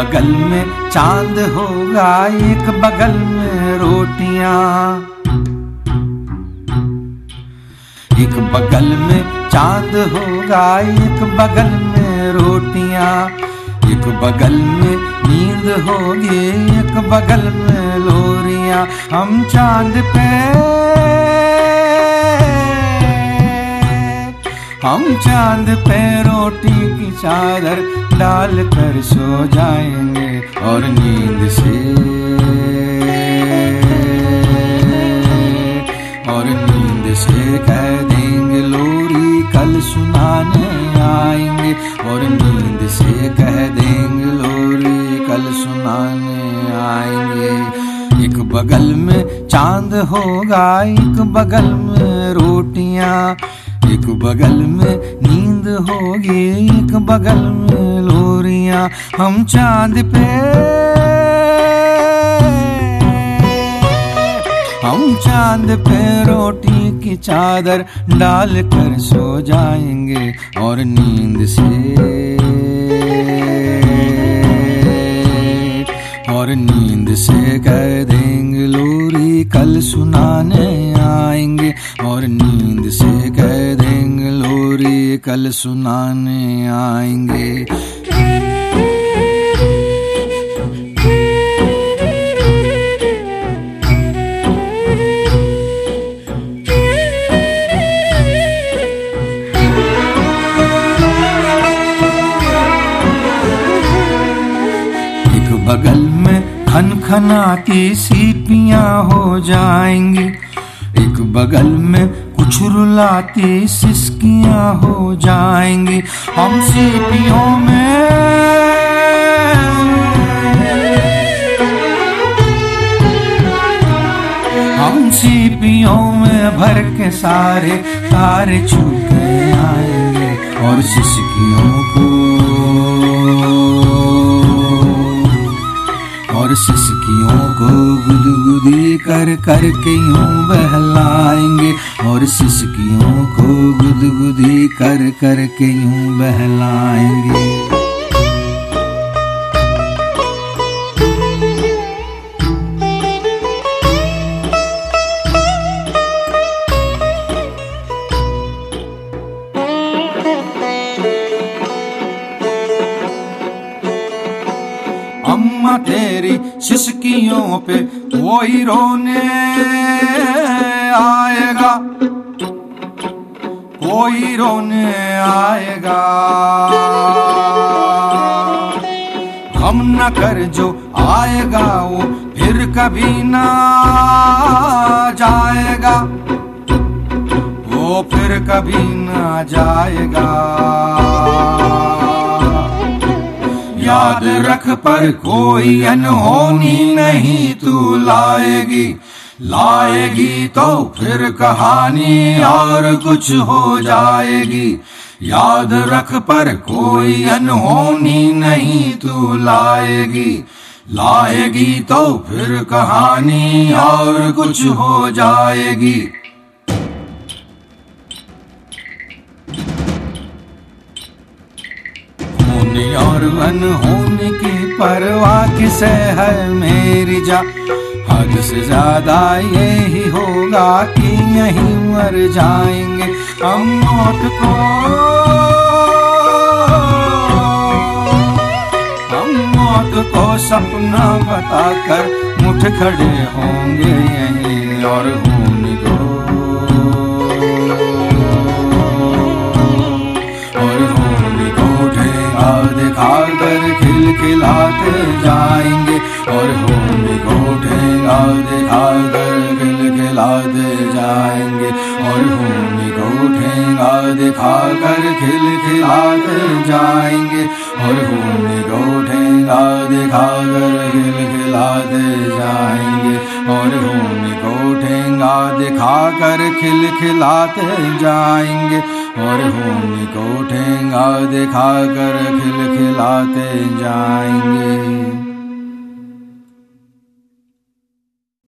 बगल में चांद होगा, एक बगल में रोटियां। एक बगल में चांद होगा, एक बगल में रोटियां। एक बगल में नींद होगी, एक बगल में लोरियां। हम चांद पे रोटी की चादर डाल कर सो जाएंगे और नींद से कह देंगे लोरी कल सुनाने आएंगे। और नींद से कह देंगे लोरी कल सुनाने आएंगे। एक बगल में चांद होगा, एक बगल में रोटियां। एक बगल में नींद होगी, एक बगल में लोरियां। हम चांद पे रोटी की चादर डाल कर सो जाएंगे और नींद से कह देंगे लोरी कल सुनाने आएंगे। और नींद से कह देंगे लोरी कल सुनाने आएंगे। बगल में खनखनाती सीपियां हो जाएंगी, एक बगल में कुछ रुलाती सिसकियां हो जाएंगी। हम सीपियों में भर के सारे तारे छूटे आएंगे और सिसकियों को गुदगुदी कर के यूं बहलाएंगे। और सिसकियों को गुदगुदी कर के यूं बहलाएंगे। अम्मा तेरी सिसकियों पे कोई रोने आएगा, कोई रोने आएगा। हम न कर जो आएगा वो फिर कभी ना जाएगा, वो फिर कभी ना जाएगा। याद रख पर कोई अनहोनी नहीं तू लाएगी तो फिर कहानी और कुछ हो जाएगी। याद रख पर कोई अनहोनी नहीं तू लाएगी तो फिर कहानी और कुछ हो जाएगी। होने और अनहोने की परवाह किसे है मेरी जा। हद से ज्यादा यही होगा कि यहीं मर जाएंगे हम। मौत को सपना बताकर मुठ खड़े होंगे यहीं। और होने को ठेंगा दिखाकर खिलखिलाते जाएंगे। और होने को ठेंगा दिखाकर खिलखिलाते जाएंगे। और होने को ठेंगा दिखाकर खिलखिलाते जाएंगे। और होने को ठेंगा दिखाकर खिलखिलाते जाएंगे। और होने को ठेंगा दिखाकर खिलखिलाते जाएंगे। और होने को ठेंगा दिखाकर खिलखिलाते जाएंगे।